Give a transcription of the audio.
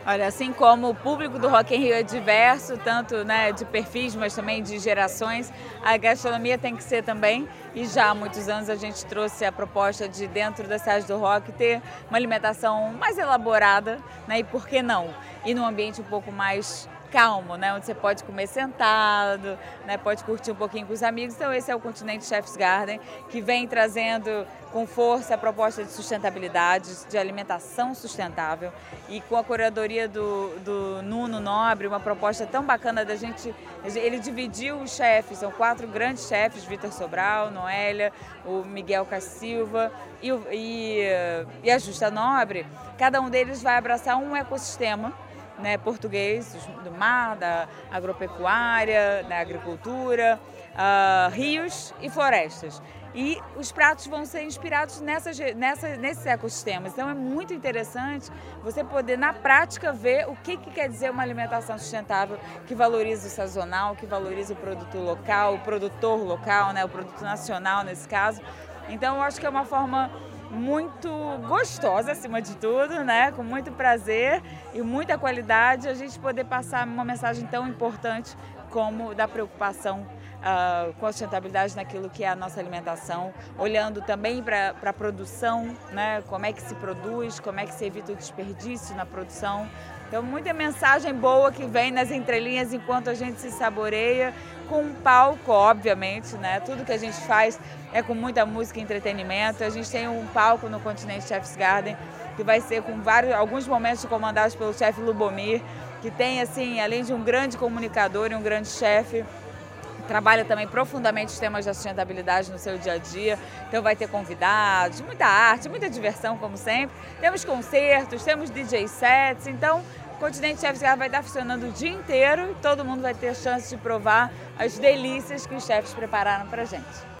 Olha, assim como o público do Rock in Rio é diverso, tanto, né, de perfis, mas também de gerações, a gastronomia tem que ser também. E já há muitos anos a gente trouxe a proposta de, dentro da cidade do rock, ter uma alimentação mais elaborada, né, e por que não? E num ambiente um pouco mais calmo, né, onde você pode comer sentado, né, pode curtir um pouquinho com os amigos. Então esse é o Continente Chef's Garden, que vem trazendo com força a proposta de sustentabilidade, de alimentação sustentável, e com a curadoria do Nuno Nobre, uma proposta tão bacana da gente. Ele dividiu os chefes, são 4 grandes chefes: Vitor Sobral, Noélia, o Miguel Cassilva e a Justa Nobre. Cada um deles vai abraçar um ecossistema, né, português, do mar, da agropecuária, da agricultura, rios e florestas. E os pratos vão ser inspirados nesses ecossistemas. Então é muito interessante você poder, na prática, ver o que quer dizer uma alimentação sustentável, que valoriza o sazonal, que valoriza o produto local, o produtor local, né, o produto nacional nesse caso. Então eu acho que é uma forma muito gostosa, acima de tudo, né? Com muito prazer e muita qualidade, a gente poder passar uma mensagem tão importante como da preocupação com a sustentabilidade naquilo que é a nossa alimentação, olhando também para a produção, né? Como é que se produz, como é que se evita o desperdício na produção. Então, muita mensagem boa que vem nas entrelinhas enquanto a gente se saboreia, com um palco, obviamente, né? Tudo que a gente faz é com muita música e entretenimento. A gente tem um palco no Continente Chef's Garden que vai ser com alguns momentos comandados pelo chefe Lubomir, que tem, assim, além de um grande comunicador e um grande chefe, trabalha também profundamente os temas da sustentabilidade no seu dia a dia. Então vai ter convidados, muita arte, muita diversão, como sempre. Temos concertos, temos DJ sets. Então o Continente Chef's Garden vai estar funcionando o dia inteiro e todo mundo vai ter chance de provar as delícias que os chefes prepararam pra gente.